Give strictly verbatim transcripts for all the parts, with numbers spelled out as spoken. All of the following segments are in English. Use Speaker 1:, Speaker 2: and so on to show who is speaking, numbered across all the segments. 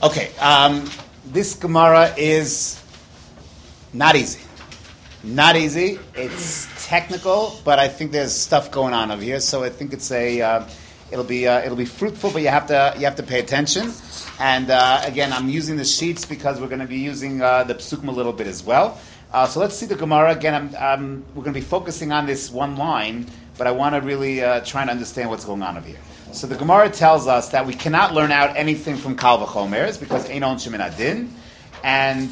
Speaker 1: Okay, um, this Gemara is not easy. Not easy. It's technical, but I think there's stuff going on over here. So I think it's a uh, it'll be uh, it'll be fruitful, but you have to you have to pay attention. And uh, again, I'm using the sheets because we're going to be using uh, the psukim a little bit as well. Uh, so let's see the Gemara again. I'm, I'm, we're going to be focusing on this one line, but I want to really uh, try and understand what's going on over here. So the Gemara tells us that we cannot learn out anything from Kal V'Chomers because Ein Onshim Min Adin, and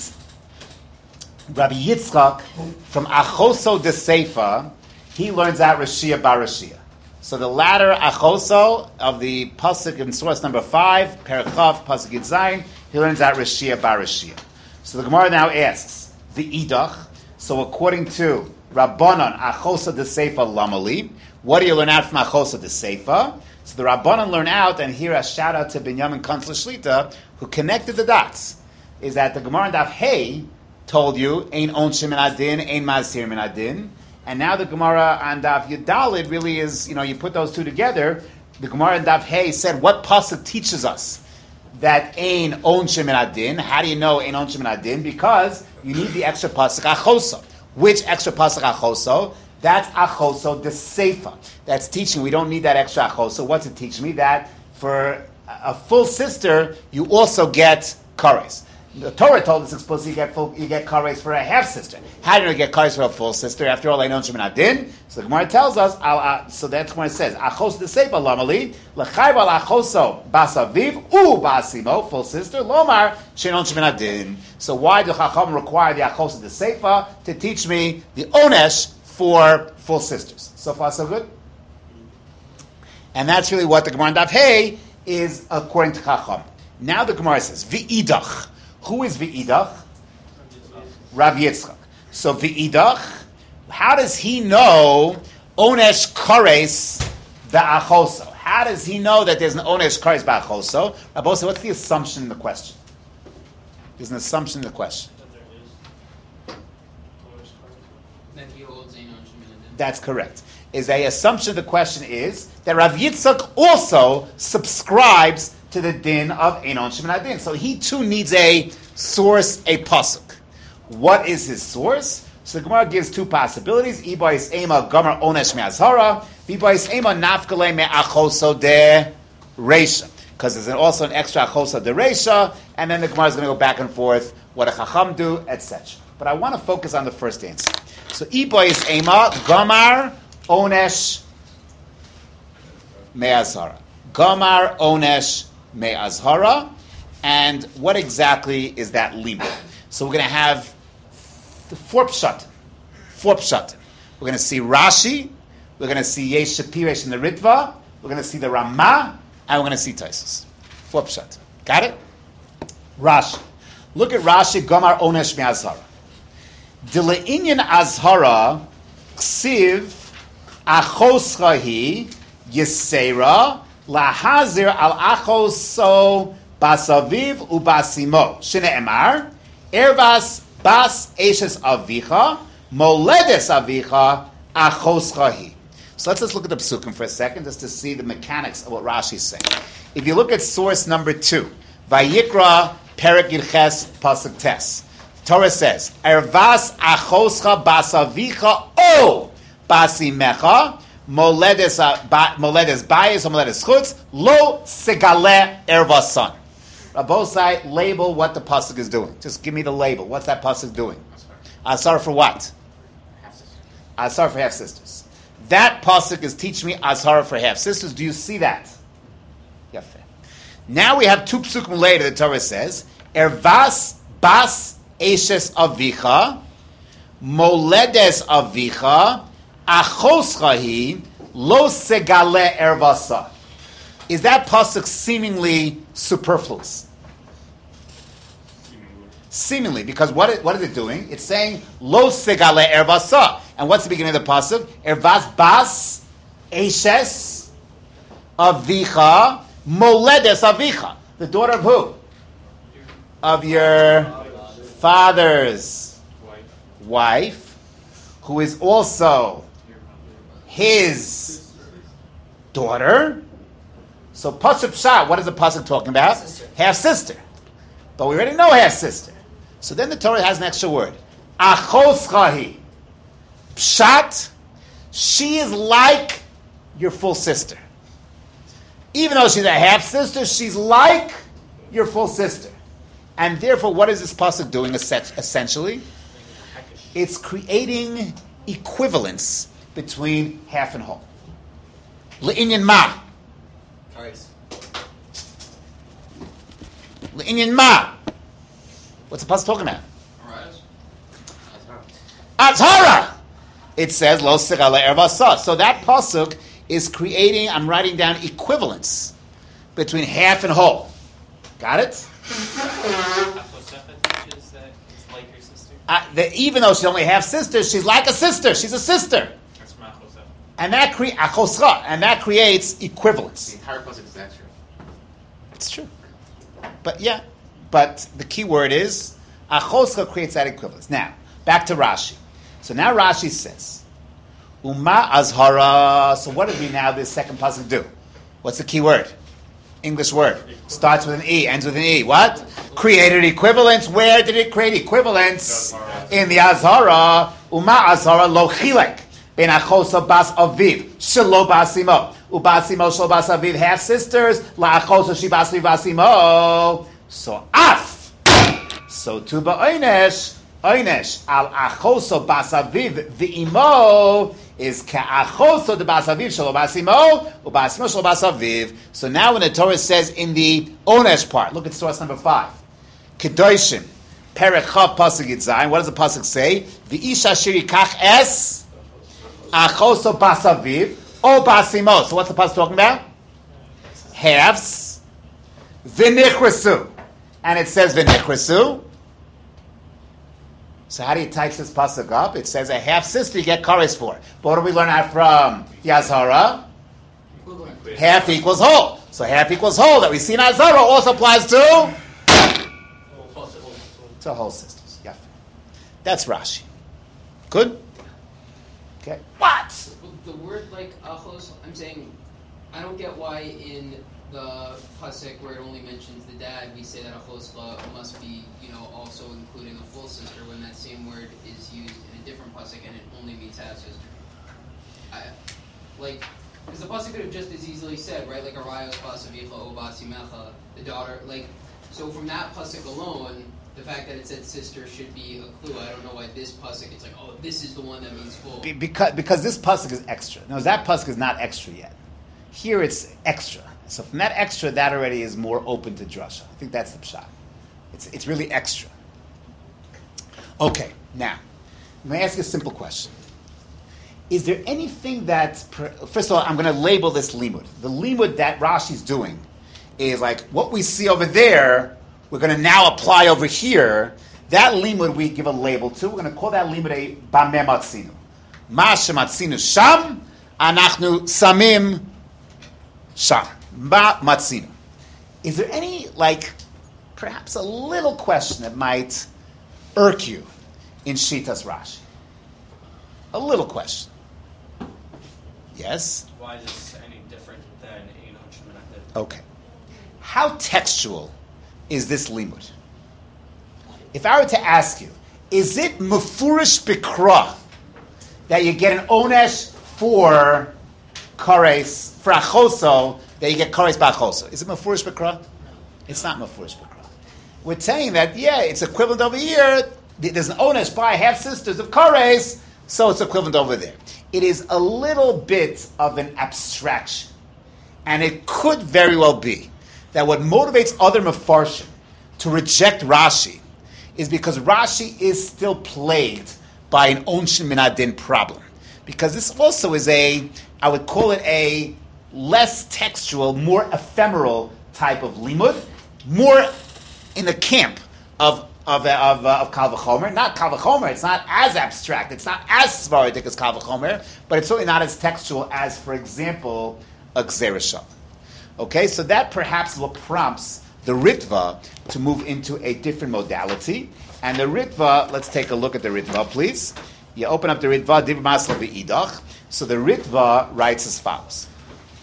Speaker 1: Rabbi Yitzchak from Achoso de Seifa, he learns out Rashia Bar Rashia. So the latter Achoso of the pasuk in source number five, Perek Chav, pasuk Yud Zayin, he learns out Rashia Bar Rashia. So the Gemara now asks the Idach. So according to Rabbanon Achoso de Seifa Lamali, what do you learn out from Achoso de Seifa? So the Rabbanon learn out, and here a shout out to Binyamin Kanzler Shlita, who connected the dots, is that the Gemara in Daf Hey told you, Ein Onshim Min Adin, Ein Mazhir Min Adin, and now the Gemara on Daf Yudalid really is, you know, you put those two together, the Gemara in Daf Hey said, what pasuk teaches us that Ein Onshim Min Adin? How do you know Ein Onshim Min Adin? Because you need the extra pasuk Achoso. Which extra pasuk Achoso? That's Achoso de Seifa. That's teaching. We don't need that extra Achoso. What's it teaching me? That for a full sister, you also get kares. The Torah told us explicitly you get full, you get kares for a half sister. How do you get kares for a full sister? After all, I know Shemin Adin. So the Gemara tells us. Uh, so that's when it says Achoso de Seifa lamali lechayv al Achoso basaviv u basimo full sister lomar shenon Shemin Adin. So why do Chacham require the Achoso de Seifa to teach me the onesh for full sisters? So far, so good. And that's really what the Gemara in Daf Hey is according to Chacham. Now the Gemara says V'idach. Who is V'idach? Rav Yitzchak. So V'idach, how does he know onesh kares ba'achoso? How does he know that there's an onesh kares ba'achoso? Rabbi, what's the assumption in the question? There's an assumption in the question. That's correct. Is a assumption of the question is that Rav Yitzchak also subscribes to the din of Ein Onshim Min Adin. So he too needs a source, a pasuk. What is his source? So the Gemara gives two possibilities. Ibais ema gomer onesh me'azhara. Ibais ema nafkale me'achoso de reisha. Because there's also an extra achoso de reisha, and then the Gemara is going to go back and forth, what a chacham do, et cetera. But I want to focus on the first answer. So Ibais ema gomer onesh me'azhara. Gomer onesh me'azhara. And what exactly is that limud? So we're going to have the four pshatim. Four pshatim. We're going to see Rashi. We're going to see Yesh Shapiresh in the Ritva. We're going to see the Ramah. And we're going to see Taisus. Four pshatim. Got it? Rashi. Look at Rashi. Gomar onesh me'azhara. Dile'inyan azhara ksiv achoschahi yisera lahazir al achoso basaviv ubasimo. Shene emar ervas bas eshes avicha moledes avicha achoschahi. So let's just look at the psukim for a second, just to see the mechanics of what Rashi is saying. If you look at source number two, Vayikra Perek Yirches pasuk tes, Torah says, ervas achoscha basavicha o basimecha moledes moledes bayis or moledes chutz lo segale ervasan. Rabosai, label what the pasuk is doing. Just give me the label. What's that pasuk doing? Asar for what? Asar for half sisters. That pasuk is teaching me Asar for half sisters. Do you see that? Yafe. Now we have two psukim later. The Torah says, ervas bas eshes avicha moledes avicha achoschahi lo segale ervasa. Is that pasuk seemingly superfluous? Seemingly, because what is, what is it doing? It's saying lo segale ervasa, and what's the beginning of the pasuk? Ervas bas eshes avicha moledes avicha, the daughter of who? Of your father's wife, who is also his daughter. So pasuk pshat, what is the pasuk talking about?
Speaker 2: Sister.
Speaker 1: Half sister. but we already know half sister. So then the Torah has an extra word. Achos chahi. Pshat, she is like your full sister. Even though she's a half sister, she's like your full sister. And therefore, what is this pasuk doing essentially? It's creating equivalence between half and whole. Le'inyan ma. Le'inyan ma. What's the pasuk talking about? Azhara. It says lo sira le'ervasa. So that pasuk is creating, I'm writing down equivalence between half and whole. Got it? Uh, the, even though she's only half sister, she's like a sister. She's a sister. And that creates achoscha, and that creates equivalence.
Speaker 2: The entire pasuk is that true.
Speaker 1: It's true. But yeah, but the key word is achoscha creates that equivalence. Now, back to Rashi. So now Rashi says, Uma azhara. So what did we now this second pasuk do? What's the key word? English word. Starts with an E, ends with an E. What? Created equivalence. Where did it create equivalence? In the azhara. Uma azhara lo chilek. Ben achosa bas aviv. Shelo basimo. Ubasimo shelo bas aviv. Half sisters. La achosa shi bas basimo. So af. So tu ba'onesh. Oynesh al achoso basaviv v'imo is ka'achoso de basaviv shelo basimo ubasimo shelo basaviv. So now when the Torah says in the onesh part, look at source number five, Kedoshim Perek Chav pasuk Yitzayin. What does the pasuk say? V'isha shiri kach es achoso basaviv o basimo. So what's the pasuk talking about? Halves v'nichresu, and it says v'nichresu. So how do you type this pasuk up? It says a half sister you get kares for. But what do we learn out from Yazhara? Half equals whole. So half equals whole that we see in Azhara also applies to to whole sisters. Yeah, that's Rashi. Good. Okay. What?
Speaker 3: The word like achos, I'm saying, I don't get why in the pasuk where it only mentions the dad, we say that achosla must be, you know, also including a full sister when that same word is used in a different pasuk and it only means half sister. I, like, because the pasuk could have just as easily said, right, like arayos basavicha o basimecha, the daughter, like, so from that pasuk alone, the fact that it said sister should be a clue. I don't know why this pasuk, it's like, oh, this is the one that means full.
Speaker 1: Be, because because this pasuk is extra. No, that pasuk is not extra yet. Here it's extra. So from that extra, that already is more open to drasha. I think that's the pshat. It's it's really extra. Okay, now, let me ask you a simple question. Is there anything that, first of all, I'm going to label this limud. The limud that Rashi's doing is like, what we see over there, we're going to now apply over here. That limud we give a label to. We're going to call that limud a bameh matzinu. Ma shematzinu sham, anachnu samim sham. Ma matzinu. Is there any, like, perhaps a little question that might irk you in Shitas Rashi? A little question. Yes?
Speaker 4: Why is this any different than Ein Hashemah?
Speaker 1: Okay. How textual is this limud? If I were to ask you, is it mefurish bikra that you get an onesh for kares, for achoso, that you get kares ba'achoso? Is it mefurish bikra? It's not mefurish bikra. We're saying that, yeah, it's equivalent over here. There's an onesh by half sisters of kares, so it's equivalent over there. It is a little bit of an abstraction. And it could very well be that what motivates other mefarshim to reject Rashi is because Rashi is still plagued by an onshin min adin problem. Because this also is a, I would call it a less textual, more ephemeral type of limud, more in the camp of of of, uh, of Kal V'chomer. Not Kal V'chomer, it's not as abstract, it's not as svaritic as Kal V'chomer, but it's certainly not as textual as, for example, a Gzera Shalom. Okay, so that perhaps what prompts the Ritva to move into a different modality. And the Ritva, let's take a look at the Ritva, please. You open up the Ritva, Divrei Masla V'idach. So the Ritva writes as follows.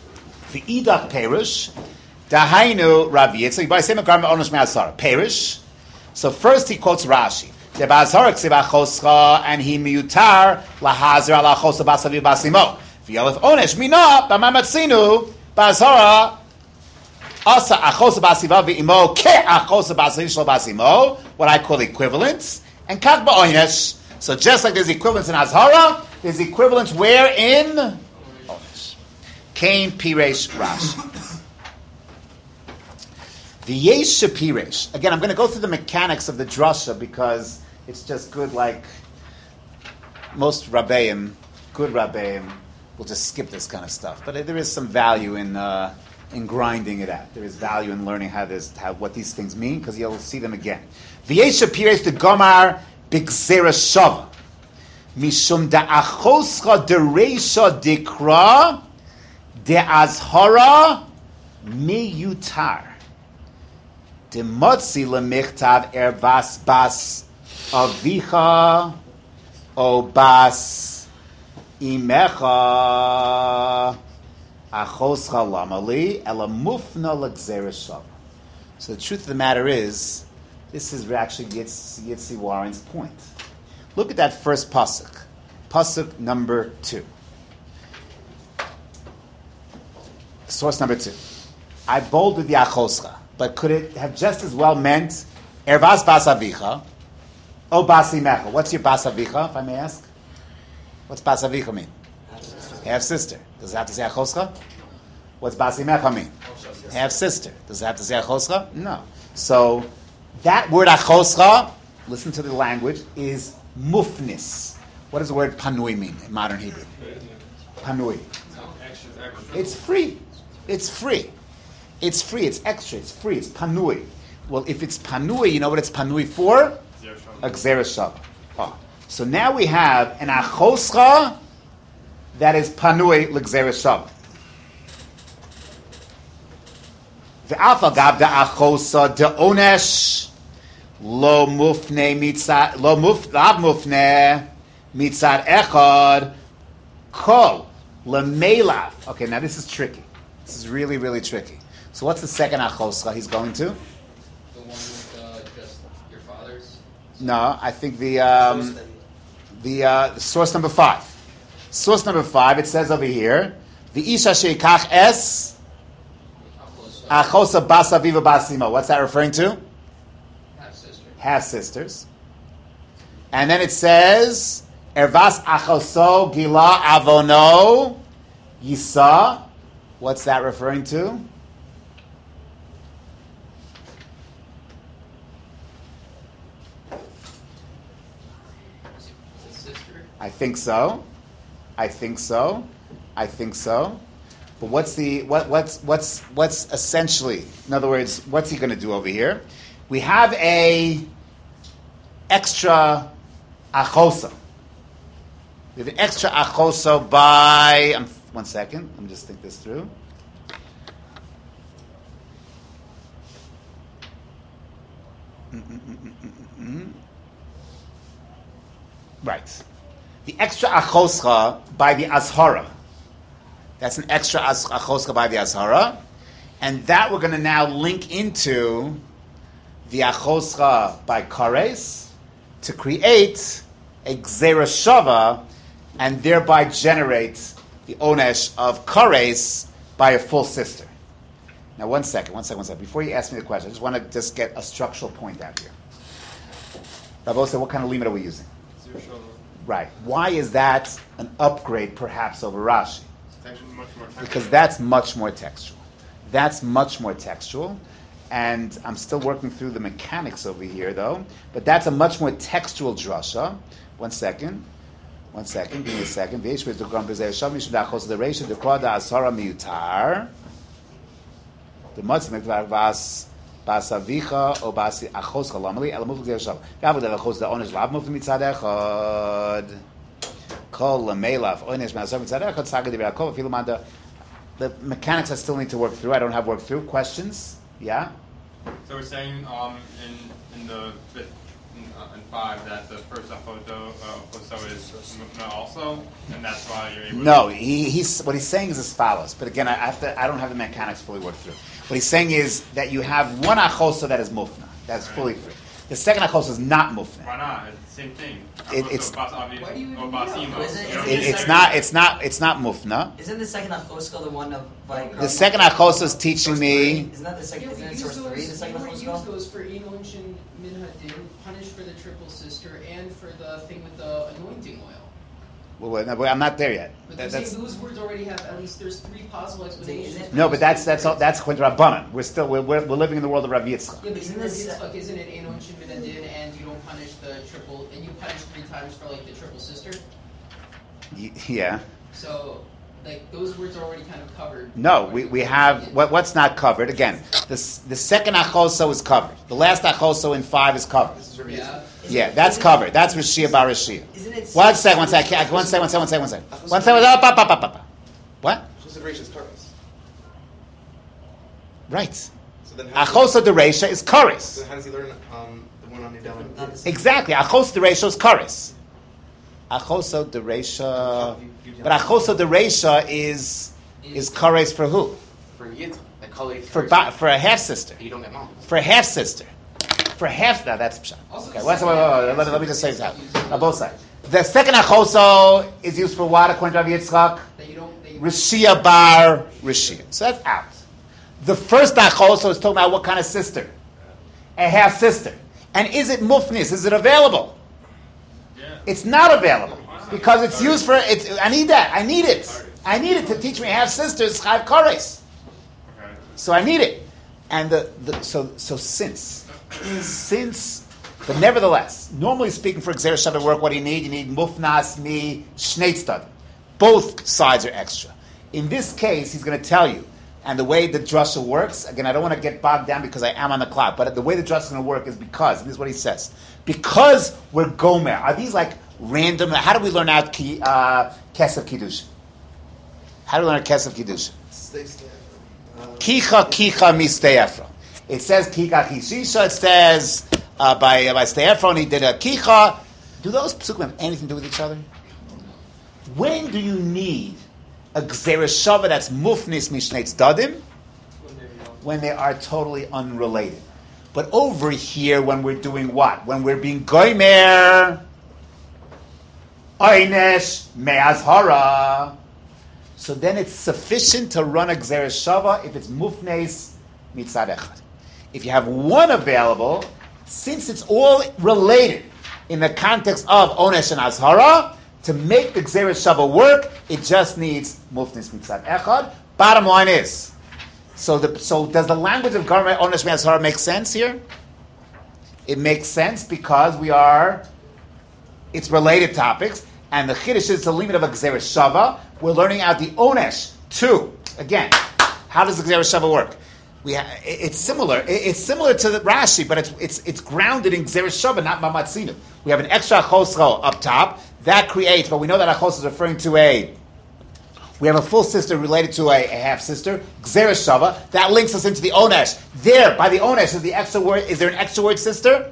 Speaker 1: V'idach Perish, Dahainu Rav Yitzchak, by same Garma Onosh Me'asara. Perish, So first he quotes Rashi. The Ba'azhara ksiv achoscha and he miutar lahazer ala achosa basaviv basimo. V'yolef onesh mina b'mamatzinu Ba'azhara asa achosa basiva v'imo ke achosa basaviv shlo basimo. What I call equivalence. And kach ba'onesh. So just like there's equivalence in Azhara, there's equivalence where in onesh. Kain piresh Rashi. The Yesh Piresh. Again, I'm going to go through the mechanics of the drasha because it's just good. Like most rabbeim, good rabbeim will just skip this kind of stuff. But there is some value in uh, in grinding it out. There is value in learning how this, how what these things mean because you'll see them again. The Yesh Piresh the Gomar Bigzera Shava Mishum da Achoscha de Reisha Dikra de Azhara Miyutar. Demotzi lemichtav ervas bas avicha o bas imecha achoscha lamali elamufna l'gzereshav. So the truth of the matter is, this is actually Yitzi, Yitzi Warren's point. Look at that first pasuk, pasuk number two, source number two. I bolded the achoscha. But could it have just as well meant Ervas Bas Avicha O Bas Imecha? What's your Bas Avicha, if I may ask? What's Bas Avicha mean? Half sister. Does it have to say Achoscha? What's Bas Imecha mean? Half sister. Does it have to say Achoscha? No. So that word Achoscha, listen to the language, is mufnis. What does the word panui mean in modern Hebrew? Panui. It's free. It's free. It's free, it's extra, it's free, it's panui. Well, if it's panui, you know what it's panui for? A gzeres shava. Oh. So now we have an achoscha that is panui l'gzeres shava. Ve'afa gav da achosa de onesh lo mufne mitzad lo muf lav mufne mitzad echad kol lemelaf. Okay, now this is tricky. This is really, really tricky. So what's the second achoscha he's going to?
Speaker 3: The one with uh, just your father's?
Speaker 1: No, I think the um, the, uh, the source number five. Source number five, it says over here, the isha sheikach es achosa bas aviva basimo. What's that referring to?
Speaker 3: Half sister.
Speaker 1: Half sisters. And then it says, ervas achoso gila avono yisa. What's that referring to? I think so. I think so. I think so. But what's the what what's what's what's essentially, in other words, what's he going to do over here? We have a extra achosa. We have an extra achosa by um, one second. Let me just think this through. Mm-mm-mm-mm-mm-mm. Right. The extra achoscha by the azhara. That's an extra achoscha by the azhara. And that we're going to now link into the achoscha by kares to create a gzera shava and thereby generate the onesh of kares by a full sister. Now one second, one second, one second. Before you ask me the question, I just want to just get a structural point out here. Rabbi said, what kind of limit are we using? Right. Why is that an upgrade, perhaps, over Rashi?
Speaker 2: Much more
Speaker 1: because that's much more textual. That's much more textual. And I'm still working through the mechanics over here, though. But that's a much more textual drasha. One second. One second. Give me a second. The Basavicha o basi achos chalamali elamuf gzereshav. Gavod elachos the onesh lav muf mitzad echad. Kol lemelav onesh ma'asav mitzad echad. Saga de Yaakov afilumanda. The mechanics I still need to work through. I don't have worked through. Questions? Yeah.
Speaker 2: So we're saying um, in in the fifth in, uh, in five that the first achoso uh, is mufna also, and that's why you're able.
Speaker 1: No,
Speaker 2: to...
Speaker 1: he, he's what he's saying is as follows. But again, I have to, I don't have the mechanics fully worked through. What he's saying is that you have one achosa that is mufna, that is fully free. The second achos is not mufne.
Speaker 2: Why not? It's the same thing.
Speaker 1: It- it's-
Speaker 2: Bas Avi
Speaker 3: Why do you
Speaker 2: or
Speaker 3: even
Speaker 2: Bas
Speaker 3: know?
Speaker 2: Imo.
Speaker 4: Is it-
Speaker 2: You don't
Speaker 4: is
Speaker 1: It,
Speaker 2: need
Speaker 1: it's
Speaker 2: to-
Speaker 1: not. It's not. It's not mufna.
Speaker 4: Isn't the second achoska the one of like?
Speaker 1: The second achos is teaching
Speaker 4: source
Speaker 1: me.
Speaker 4: three? Isn't that the second?
Speaker 3: Yeah,
Speaker 4: Isn't
Speaker 3: we
Speaker 4: it
Speaker 3: use
Speaker 4: source three? The
Speaker 3: those,
Speaker 4: second
Speaker 3: we use
Speaker 4: achoska.
Speaker 3: those for Enoshin Minhadin, punish for the triple sister, and for the thing with the anointing oil.
Speaker 1: Well, wait, no, but I'm not there yet.
Speaker 3: But
Speaker 1: That-
Speaker 3: they're
Speaker 1: that's,
Speaker 3: saying those words already have at least there's three possible explanations.
Speaker 4: Isn't it-
Speaker 3: for
Speaker 1: no,
Speaker 3: those
Speaker 1: but that's
Speaker 3: two
Speaker 1: that's all,
Speaker 3: words.
Speaker 1: that's Quint Rabbanan. We're still we're, we're we're living in the world of Rav Yitzchak.
Speaker 3: Yeah, but
Speaker 4: Isn't
Speaker 3: isn't
Speaker 4: this-
Speaker 3: this like isn't it Enoshin Minhadin, and you don't punish the triple, and you punish three times for like the triple sister?
Speaker 1: Y- Yeah.
Speaker 3: So like those words are already kind of covered.
Speaker 1: No, we, we have what what's not covered. Again, the s- the second achoso is covered. The last achoso in five is covered.
Speaker 5: This is Rav
Speaker 3: Yeah.
Speaker 5: Yitzchak.
Speaker 4: Isn't
Speaker 1: Yeah,
Speaker 4: it-
Speaker 1: that's
Speaker 4: isn't-
Speaker 1: covered. That's Rishia Bar Rishia.
Speaker 4: Isn't it?
Speaker 1: One second, one second, one second, one second, one second, one second. One second. Up, up, up, up, up. What?
Speaker 5: Chos of Reisha is Karis.
Speaker 1: Right.
Speaker 5: So then how does,
Speaker 1: Achoso de Reisha is
Speaker 5: so
Speaker 1: Karis.
Speaker 5: then how does he learn um, the one on Nidel?
Speaker 4: Not the same.
Speaker 1: Exactly. Achoso de Reisha is Karis. Achoso de Reisha. But Achoso de Reisha is is Karis for who?
Speaker 5: For Yid, like Kali.
Speaker 1: For ba- for a half sister.
Speaker 5: You don't get mom.
Speaker 1: For a half sister. For half. Now that's pshat.
Speaker 3: Also,
Speaker 1: Okay.
Speaker 3: the
Speaker 1: Wait, wait,
Speaker 3: second
Speaker 1: wait, wait,
Speaker 3: half
Speaker 1: Let, me- let me just say
Speaker 3: is
Speaker 1: that.
Speaker 3: used
Speaker 1: On both sides. The second achoso is used for what according to Rav Yitzchak?
Speaker 3: that you don't. That you,
Speaker 1: Rishia bar Rishia. So that's out. The first achoso is talking about what kind of sister? A half sister. And is it mufnis? Is it available?
Speaker 2: Yeah.
Speaker 1: It's not available because it's used for. It's. I need that. I need it. I need it to teach me half sisters chayv kares.
Speaker 2: Okay.
Speaker 1: So I need it. And the, the so so since since but nevertheless, normally speaking, for Xer Shabbat work, what do you need? You need mufnas mi shneitztad. Both sides are extra. In this case, he's going to tell you, and the way the drasha works. Again, I don't want to get bogged down because I am on the clock. But the way the drasha is going to work is because, and this is what he says, because we're gomer. Are these like random? How do we learn out ki, uh, kesef kiddush? How do we learn kesef kiddush?
Speaker 5: Stay, stay. Uh,
Speaker 1: Kicha kicha mistei Ephron. It says kicha kishisha. It says uh, by uh, by Stei Ephron he did a kicha. Do those psukim have anything to do with each other? When do you need a gzereshava that's mufnis mishnei tzdadim? When they are totally unrelated. But over here, when we're doing what? When we're being goymer, oynesh me'azhara. So then it's sufficient to run a Gzeres Shava if it's Mufnes Mitzad Echad. If you have one available, since it's all related in the context of Onesh and Azhara, to make the Gzeres Shava work, it just needs Mufnes Mitzad Echad. Bottom line is, so the so does the language of Garma Onesh and Azhara make sense here? It makes sense because we are, it's related topics, and the Chiddush is the limit of a Gzeres Shava. We're learning out the Onesh too. Again, how does the Gzeres Shava work? We ha- it's similar. It- It's similar to the Rashi, but it's it's it's grounded in Gzeres Shava, not Mamatzinu. We have an extra achoscho up top that creates, but we know that achos is referring to a. We have a full sister related to a, a half sister, Gzeres Shava. That links us into the Onesh. There, by the Onesh, is the extra word. Is there an extra word sister?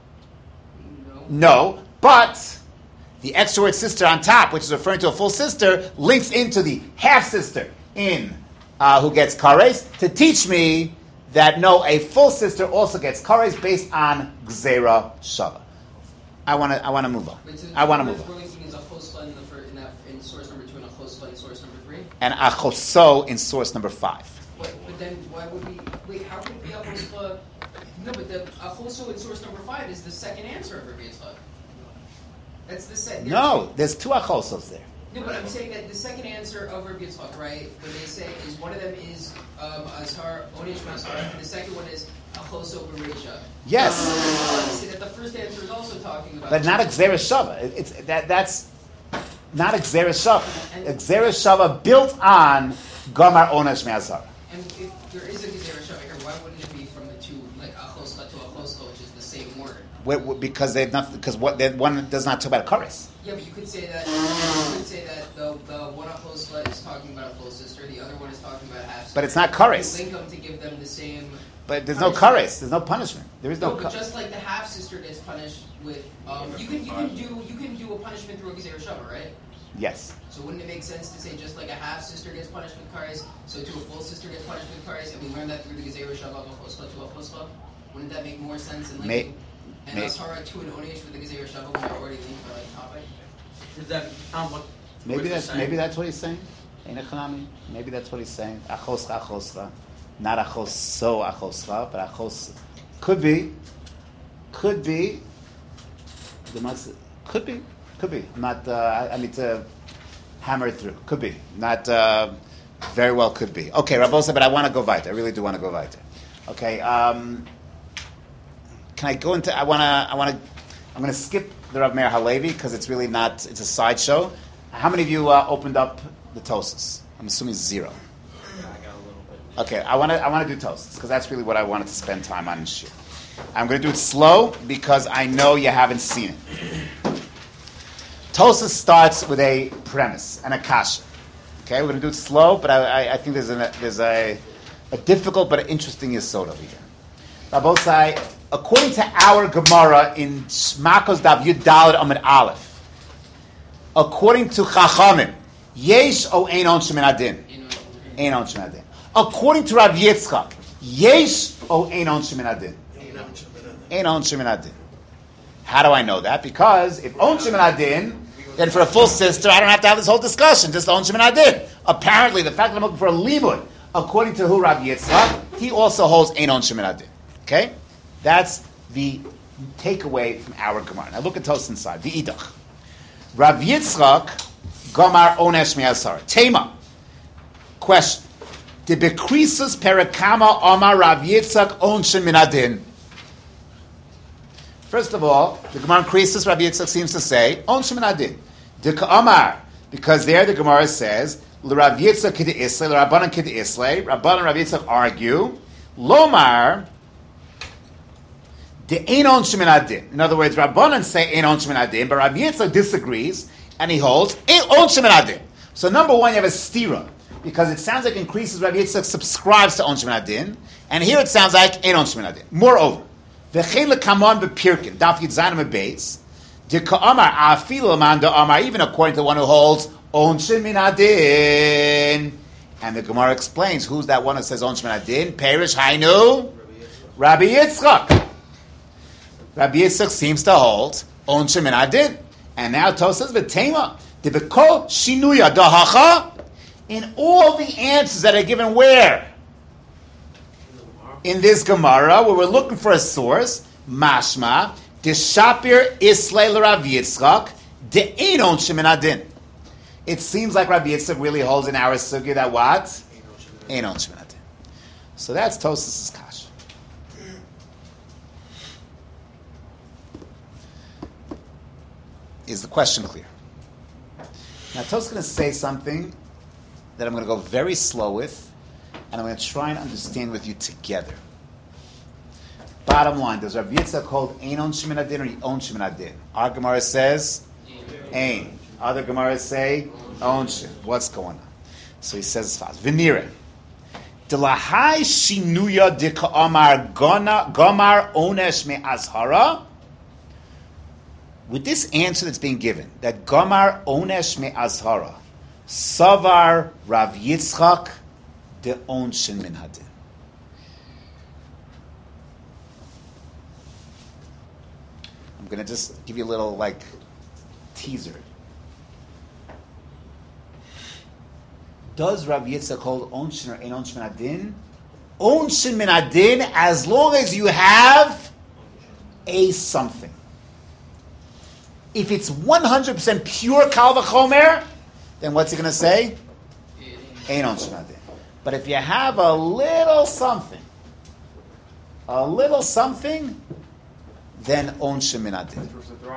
Speaker 3: no.
Speaker 1: No, but the extra word sister on top, which is referring to a full sister, links into the half sister in uh, who gets kares to teach me that no, a full sister also gets kares based on gzera shava. I want to. I want to move on.
Speaker 3: Wait, so
Speaker 1: I want to
Speaker 3: the
Speaker 1: move
Speaker 3: words
Speaker 1: on.
Speaker 3: we're linking is a chosla in the fir- in that in source number two and a chosla in source number three.
Speaker 1: And achoso in source number five.
Speaker 3: But, but then why would we wait? How could it be a chosla? No, but the a choso in source number five is the second answer of Rabbi Yitzchak. That's the second.
Speaker 1: No, there's two achosos there.
Speaker 3: No, but I'm saying that the second answer of Rabbi Yitzchak, right? When they say is one of them is um, Azhar Onish Masar, and the second one is Achoso Bereisha.
Speaker 1: Yes,
Speaker 3: Say that the first answer is also talking about.
Speaker 1: but not a gzera shava. It- It's that. That's not a gzera shava. A gzera shava built on gamar onesh me'azar.
Speaker 3: And if there is a Gezerah Shava here, why wouldn't it be from the two, like Achosla to Achosla, which is the same word?
Speaker 1: Wh- wh- Because they've not. Because what they, one does not talk about kares.
Speaker 3: Yeah, but you could say that you could say that the the one Achosla is talking about a full sister, the other one is talking about a half sister.
Speaker 1: But it's not
Speaker 3: You
Speaker 1: kares.
Speaker 3: link them to give them the same.
Speaker 1: But there's no
Speaker 3: punishment.
Speaker 1: kares. There's no punishment. There is no.
Speaker 3: No, but
Speaker 1: Ka-
Speaker 3: just like the half sister gets punished with, um, you can you can do you can do a punishment through a Gezerah Shava, right?
Speaker 1: yes.
Speaker 3: So wouldn't it make sense to say just like a half sister gets punished with kares, so to a full sister gets punished with kares, and we learn that through the Gezerah Shava of a chosla to a chosla? Wouldn't that make more sense? And like,
Speaker 1: May-
Speaker 3: and And Ashara to an Onesh with the Gezer Shovel when you're already leaving for like topic.
Speaker 6: Is that not what?
Speaker 1: Maybe
Speaker 6: what
Speaker 1: that's
Speaker 6: you're
Speaker 1: maybe
Speaker 6: saying?
Speaker 1: that's what he's saying. Ain't it, Chanami? Maybe that's what he's saying. Achoscha, achoscha, not achos so achoscha, but achos could be, could be. The must could be, could be. I'm not. Uh, I, I need to hammer it through. Could be. Not uh, very well. Could be. Okay, Rabosa, but I want to go weiter. I really do want to go weiter. Okay. Um, can I go into? I want to. I want to. I'm going to skip the Rav Meir Halevi because it's really not. It's a sideshow. How many of you uh, opened up the Tosas? I'm assuming zero.
Speaker 6: I got a little bit.
Speaker 1: Okay, I want to. I want to do Tosas because that's really what I wanted to spend time on this year. I'm going to do it slow because I know you haven't seen it. Tosas starts with a premise and a kasha. Okay, we're going to do it slow, but I, I, I think there's, a, there's a, a difficult but interesting yesod over here. Rabosai, according to our Gemara in Makos Daf Yud Daled Amud Aleph, according to Chachamim, yesh o ein onshe min adin. Ein onshe min adin. According to Rav Yitzchak, yesh o ein onshe min adin. Ein onshe min adin. How do I know that? Because if onshe min adin, then for a full sister, I don't have to have this whole discussion. Just onshe min adin. Apparently, the fact that I'm looking for a limud, according to who Rav Yitzchak, he also holds ein onshe min adin. Okay, that's the takeaway from our Gemara. Now look at Tosas inside the idach. Rav Yitzchak Gomar onesh mi'asar. Tema. Question. The bekrisus perakama Omar Rav Yitzchak onshe min adin. First of all, the Gemara in Krisus, Rav Yitzchak seems to say onshe min adin. The Omar, because there the Gemara says Rav Yitzchak kid islay, Rabbanan kid islay. Rabbanan and Rav Yitzchak argue. Lomar. The ein onshe min adin. In other words, Rabbanan say ein onshe min adin, but Rav Yitzchak disagrees and he holds ein onshe min adin. So number one, you have a stira because it sounds like in Krisus Rav Yitzchak subscribes to onshe min adin, and here it sounds like ein onshe min adin. Moreover, v'chein lekamon b'pirkin daf yud zayin beis de ka'amar afilu man da amar, even according to the one who holds onshe min adin. And the Gemara explains who's that one that says onshe min adin. Perish hainu Rabbi Yitzchak. Rabbi Yitzchak seems to hold onshe min adin. And now Tosas v'tema de b'kol shinuya dahacha. In all the answers that are given where? In this Gemara, where we're looking for a source, mashma de shapir islay l'Rav Yitzchak de ein onshe min adin. It seems like Rabbi Yitzchak really holds in our sugya that what? Ein onshe min adin. So that's Tosas' kash. Is the question clear? Now, Tosas is going to say something that I'm going to go very slow with, and I'm going to try and understand with you together. Bottom line, does Rav Yitzchak hold ein onshe min adin or onshe min adin? Our Gemara says ein. Other Gemaras say onshe. What's going on? So he says as follows: V'nireh delahai shinuya de ka'amar gomar onesh me'azhara. With this answer that's being given, that Gomar onesh me'azhara, Savar Rav Yitzchak de onshin min hadin. I'm going to just give you a little, like, teaser. Does Rav Yitzchak hold onshin or ein onshin min hadin? Onshin min hadin, as long as you have a something. If it's one hundred percent pure kal v'chomer, then what's he going to say? Ein onshe min adin. But if you have a little something, a little something, then onshe min adin.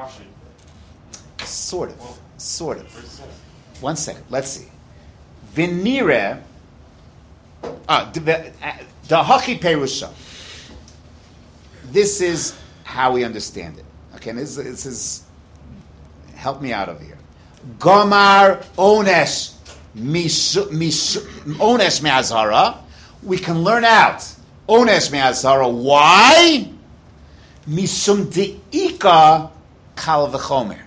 Speaker 1: Sort of, sort of. One second, let's see. V'nireh, ah, the haki perusha. This is how we understand it. Okay, this, this is. Help me out over here. Gomar onesh mish, mish, onesh me'azhara. We can learn out onesh me'azhara. Why? Mishum de'ika kal v'chomer.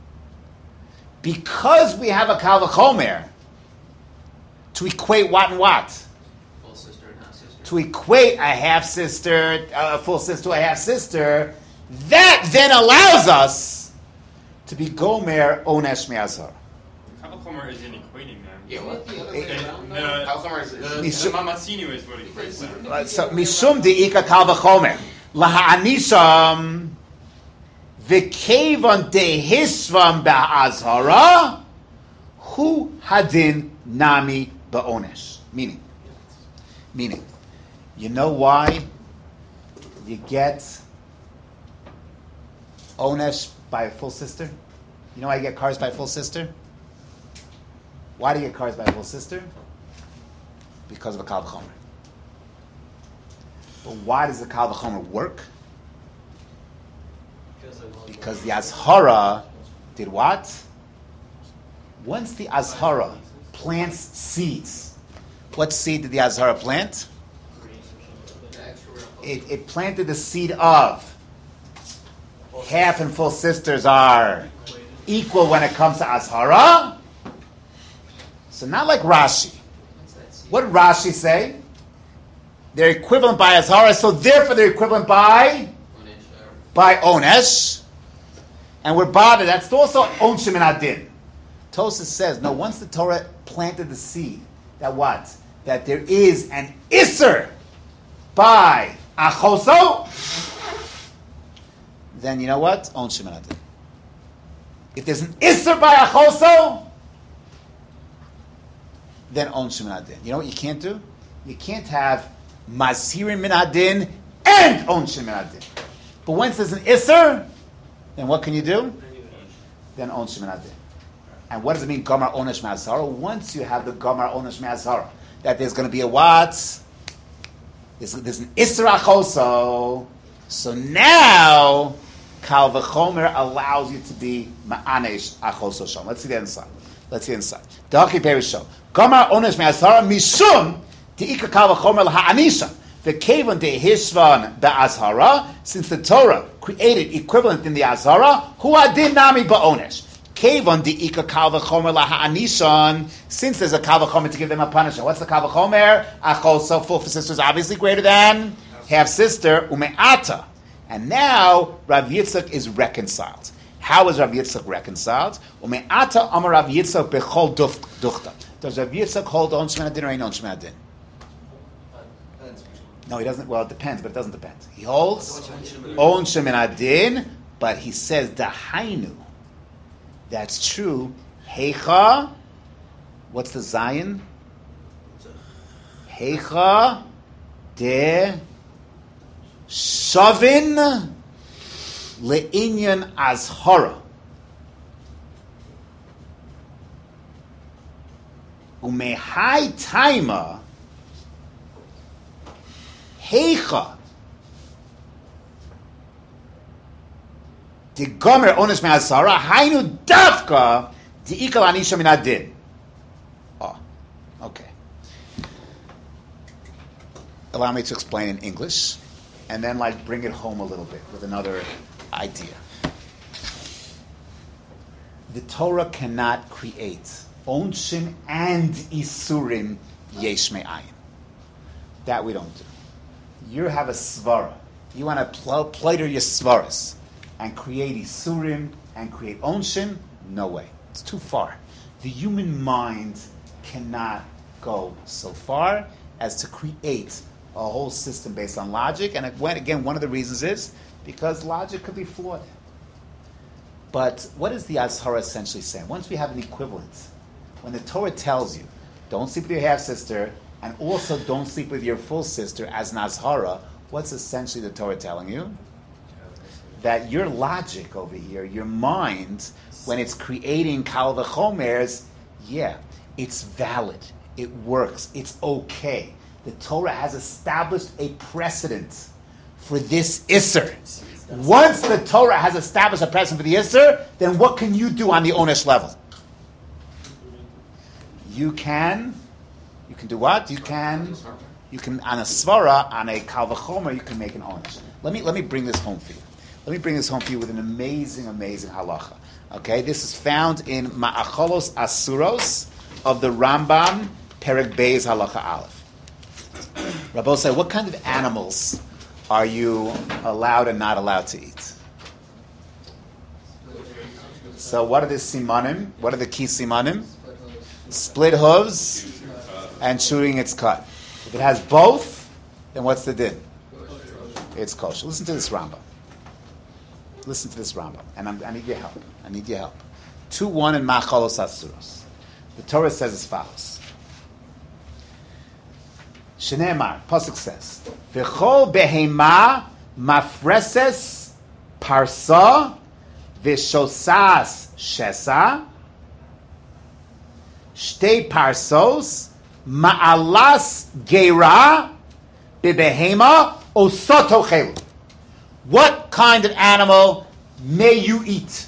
Speaker 1: Because we have a kal v'chomer to equate what and what?
Speaker 3: Full sister and half sister.
Speaker 1: To equate a half sister, a full sister to a half sister, That then allows us to be gomer onesh me'azhara.
Speaker 2: Kalchomer isn't equating them.
Speaker 5: Yeah, what?
Speaker 3: The other way
Speaker 2: Okay,
Speaker 3: around,
Speaker 2: the-
Speaker 3: though,
Speaker 5: Kalchomer is-
Speaker 2: The,
Speaker 1: Mishum-
Speaker 2: the Mamasinu is what equates
Speaker 3: Because-
Speaker 2: them.
Speaker 1: Right, so mishum deika kal v'chomer laha'anisham v'kevan dehisvam ba'azhara hu hadin nami ba'onesh. Meaning, meaning, you know why you get onesh by a full sister? You know why you get cars by a full sister? Why do you get cars by a full sister? Because of a kal v'chomer. But why does the kal v'chomer work? Because the azhara did what? Once the azhara plants seeds, what seed did the azhara plant?
Speaker 3: the extra real-
Speaker 1: It, it planted the seed of half and full sisters are equal when it comes to azhara. So not like Rashi.
Speaker 3: What's that seed?
Speaker 1: What did Rashi say? They're equivalent by azhara, so therefore they're equivalent by
Speaker 3: Onesh, uh,
Speaker 1: by onesh, and we're bothered. That's also onshim and adin. Tosas says no. Once the Torah planted the seed, that what? That there is an isser by achoso. Then you know what? Onshim and adin. If there's an isser by achoso, then onshim and adin. You know what you can't do? You can't have Masirin min adin and onshim min adin. But once there's an isser, then what can you do? Then onshim min adin. And what does it mean, Gomar onesh me'azhara? Once you have the Gomar onesh me'azhara, that there's going to be a what? There's, there's an isser achoso. So now, kal v'chomer allows you to be ma'anesh achoso sham. Let's see the inside. Let's see the inside. Da'aki perishon. Gomar onesh me'azhara mishum De'ika kal v'chomer laha'anisha. V'kevan de'hishvan ba'azhara. Since the Torah created equivalent in the azhara, hu adin nami ba'onesh. Kevan de'ika kal v'chomer laha'anishan. Since there's a kal v'chomer to give them a punishment. What's the kal v'chomer? Achol, full sister is obviously greater than half sister. Ume'ata. And now Rav Yitzchak is reconciled. How is Rav Yitzchak reconciled? Ume'ata amar Rav Yitzchak bechol duchta. Does Rav Yitzchak hold on Shemana Din or ain't on Shemana Din? No, he doesn't. Well, it depends, but it doesn't depend. He holds on Shemana Din, but he says dahainu. That's true. Heicha. What's the Zion? Heicha de shavin le'inyan azhara. Umehai taima heicha the gomer onesh me'azhara hainu davka the ikal anisha min adin. Oh, okay. Allow me to explain in English, and then like bring it home a little bit with another idea. The Torah cannot create onshim and isurim yesh me'ayin. That we don't do. You have a svara. You want to pl- plater your svaras and create isurim and create onshim? No way. It's too far. The human mind cannot go so far as to create a whole system based on logic. And again, one of the reasons is because logic could be flawed. But what is the Azhara essentially saying? Once we have an equivalent, when the Torah tells you, don't sleep with your half-sister, and also don't sleep with your full sister as an Azhara, what's essentially the Torah telling you? That your logic over here, your mind, when it's creating Kal V'chomers, yeah, it's valid, it works, it's okay. The Torah has established a precedent for this Isser. Once the Torah has established a precedent for the Isser, then what can you do on the Onesh level? You can, you can do what? You can, you can on a Svara, on a Kal V'chomer, you can make an Onesh. Let me, let me bring this home for you. Let me bring this home for you with an amazing, amazing halacha. Okay, this is found in Ma'acholos Asuros of the Rambam, Perek Beis Halacha Aleph. Rabbi said, what kind of animals are you allowed and not allowed to eat? So what are the simanim? What are the key simanim? Split hooves and chewing its cut. If it has both, then what's the din? It's kosher. Listen to this Rambam. Listen to this Rambam. And I'm, I need your help. I need your help. two one in Machalos Asuros. The Torah says as follows. Shneimar, Pasuk says, V'chol behema mafreses parsa v'shosas shesa shtei parsos ma'alas geira bebehema osoto chelu. What kind of animal may you eat?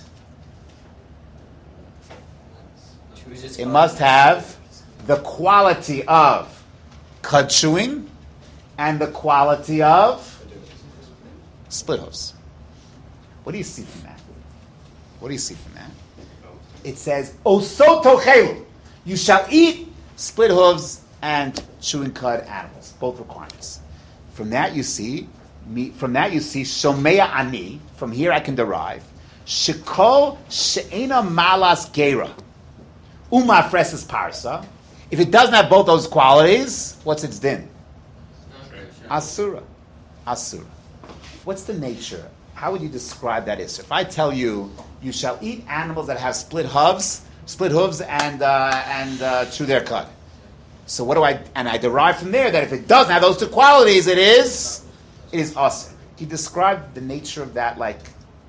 Speaker 1: It must have the quality of cud chewing and the quality of split hooves. What do you see from that? What do you see from that? It says, Osoto chelu. You shall eat split hooves and chewing cud animals, both requirements. From that you see, from that you see, Shomea ani, from here I can derive, Shekol she'ena malas geira, uma freses parsa. If it doesn't have both those qualities, what's its din? Asura. Asura. What's the nature? How would you describe that issue? If I tell you, you shall eat animals that have split hooves, split hooves and uh, and uh, chew their cud. So what do I? And I derive from there that if it doesn't have those two qualities, it is it is awesome. Can you describe the nature of that? Like,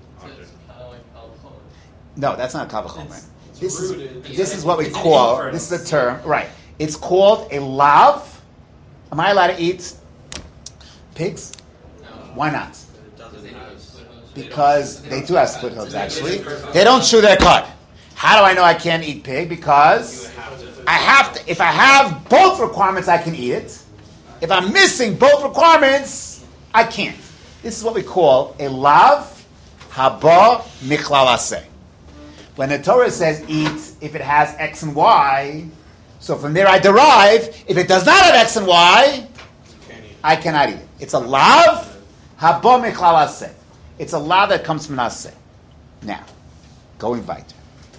Speaker 1: no, that's not a kavachomer. This is this is what we call. This is a term, right? It's called a lav. Am I allowed to eat pigs?
Speaker 3: No.
Speaker 1: Why not?
Speaker 6: It doesn't have split hooves.
Speaker 1: Because they do have split hooves. Actually, they don't chew their cud. How do I know I can't eat pig? Because I have to. If I have both requirements, I can eat it. If I'm missing both requirements, I can't. This is what we call a lav haba michlalase. When the Torah says eat, if it has X and Y, so from there I derive, if it does not have X and Y, I cannot eat it. It's a lav haba michlalase. It's a lav that comes from nase. Now, going weiter.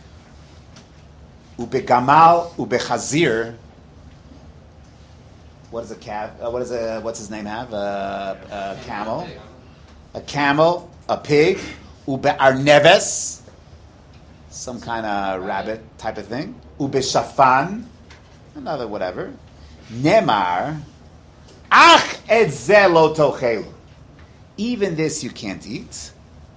Speaker 1: Ubegamal, ubechazir. What does a calf? Uh, what is a? What's his name have? Uh, a camel. A camel. A pig. Ubearneves. Some kind of rabbit type of thing. Ubeshafan. Another whatever. Nemar. Ach et ze lo tochelu. Even this you can't eat.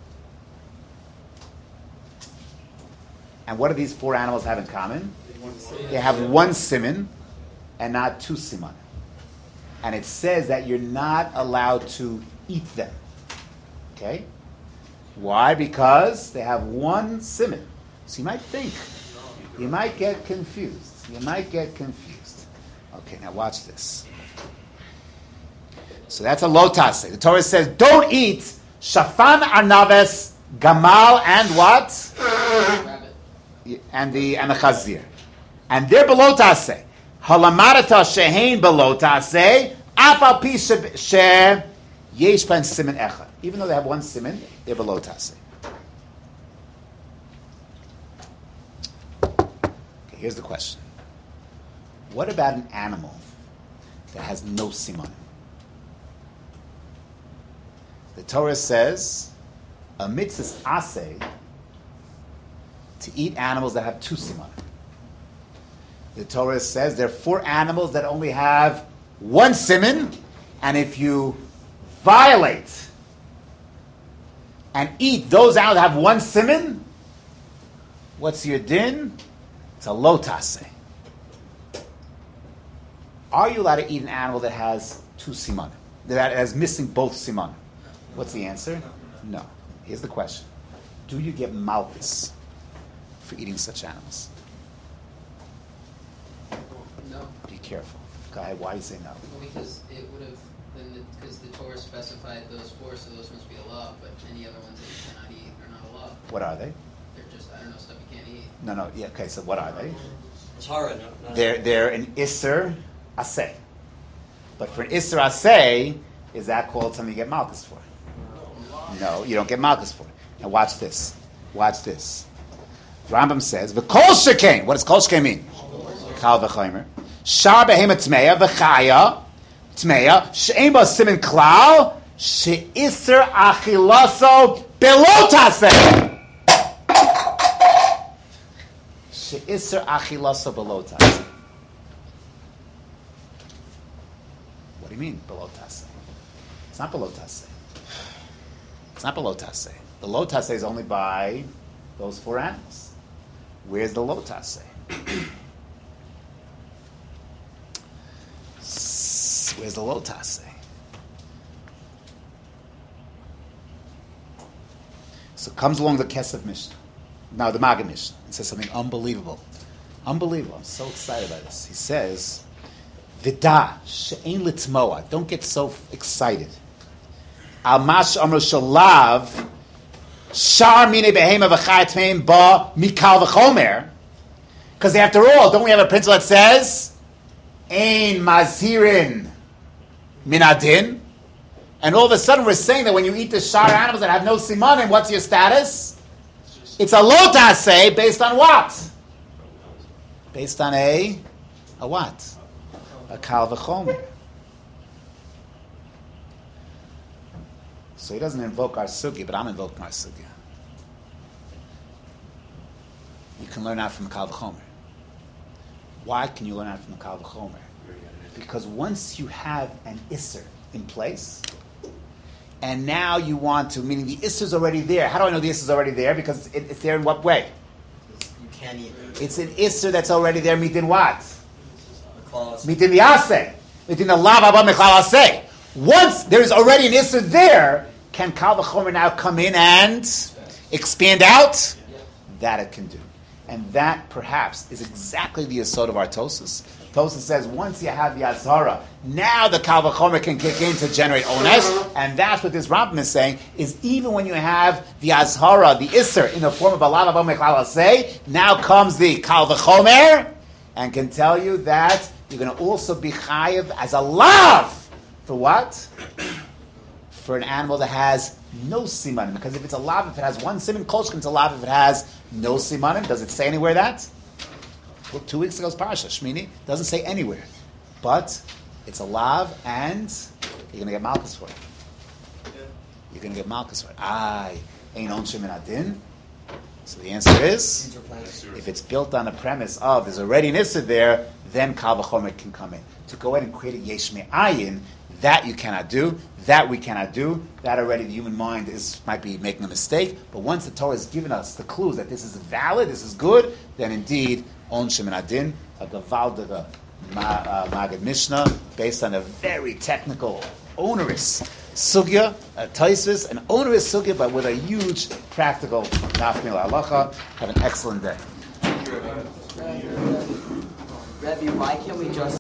Speaker 1: And what do these four animals have in common? They have one siman and not two siman. And it says that you're not allowed to eat them. Okay? Why? Because they have one siman. So you might think, you might get confused. You might get confused. Okay, now watch this. So that's a lotase. The Torah says, don't eat shafan, arnaves, gamal, and what?
Speaker 3: Rabbit.
Speaker 1: And the and the chazir, and they're below tase. Halamarata shehein below tase. Afal pi she yesh ben siman echad. Even though they have one siman, they're below tase. Okay, here's the question: what about an animal that has no siman? The Torah says a mitzvah aseh to eat animals that have two siman. The Torah says there are four animals that only have one siman, and if you violate and eat those animals that have one siman, what's your din? It's a lotase. Are you allowed to eat an animal that has two siman, that is missing both siman? What's the answer? No. Here's the question: do you get malchus for eating such animals?
Speaker 3: No.
Speaker 1: Be careful. Guy, why you say no?
Speaker 3: Well, because it would have, then because the, the Torah specified those four, so those must be a law, but any other ones that you cannot eat are not a law.
Speaker 1: What are they?
Speaker 3: They're just, I don't know, stuff you can't eat.
Speaker 1: No, no. Yeah. Okay. So what are they?
Speaker 4: Tara, no, no.
Speaker 1: They're they're an iser aseh. But for an iser aseh, is that called something you get malchus for? No, you don't get malchus for it. Now watch this. Watch this. Rambam says, "V'kol shekain." What does kol shekain mean? Kal v'chaymer. Shar behema tmeya v'chaya tmeya she'en ba simin klal she'iser achilaso below taseh. She'iser achilaso below taseh. What do you mean below taseh? It's not below taseh. It's not below taseh. The low taseh is only by those four animals. Where's the low taseh? Where's the low taseh? So comes along the Kesef Mishnah. Now the Maggid Mishnah. It says something unbelievable. Unbelievable. I'm so excited by this. He says, Vida she'ein litmoa. Don't get so excited. Al mash amr shalav shar mine behema v'chayat meim ba mikal v'chomer. Because after all, don't we have a principle that says ein mazirin minadin? And all of a sudden we're saying that when you eat the shar animals that have no simanim, what's your status? It's a lo taseh based on what? Based on a a what? A kal v'chomer. So he doesn't invoke our sugi, but I'm invoking our sugi. You can learn out from the kal v'chomer. Why can you learn out from the kal v'chomer? Because once you have an isser in place, and now you want to, meaning the isser is already there. How do I know the isser is already there? Because it, it's there in what way?
Speaker 4: You can't eat it.
Speaker 1: It's an isser that's already there. Mitin what?
Speaker 4: The claws.
Speaker 1: Mitin the aseh. Mitin the lav abba mechlal aseh. Once there's already an isser there, can kal v'chomer now come in and expand out? That it can do. And that, perhaps, is exactly the yesod of our Tosas. Tosas says, once you have the azhara, now the kal v'chomer can kick in to generate onesh, and that's what this Rambam is saying, is even when you have the azhara, the isser, in the form of a lav abba mechlal aseh, now comes the kal v'chomer, and can tell you that you're going to also be chayiv as a lav. For what? For an animal that has no simanim. Because if it's a lav, if it has one siman, kol shekain it's a lav if it has no simanim. Does it say anywhere that? Well, two weeks ago's parasha, Shmini, doesn't say anywhere. But it's a lav, and you're going to get malchus for it. You're going to get malchus for it. Ay, ain't onshim in adin. So the answer is, if it's built on the premise of there's already an issa there, then kal v'chomer can come in. To go ahead and create a yesh me'ayin, that you cannot do. That we cannot do. That already the human mind is might be making a mistake. But once the Torah has given us the clues that this is valid, this is good, then indeed, onshim and adin, a gavaldiga Maggid Mishnah, based on a very technical, onerous sugya, a taisus, an onerous sugya, but with a huge practical nafmil halacha. Have an excellent day.
Speaker 4: Rebbe, why can't we just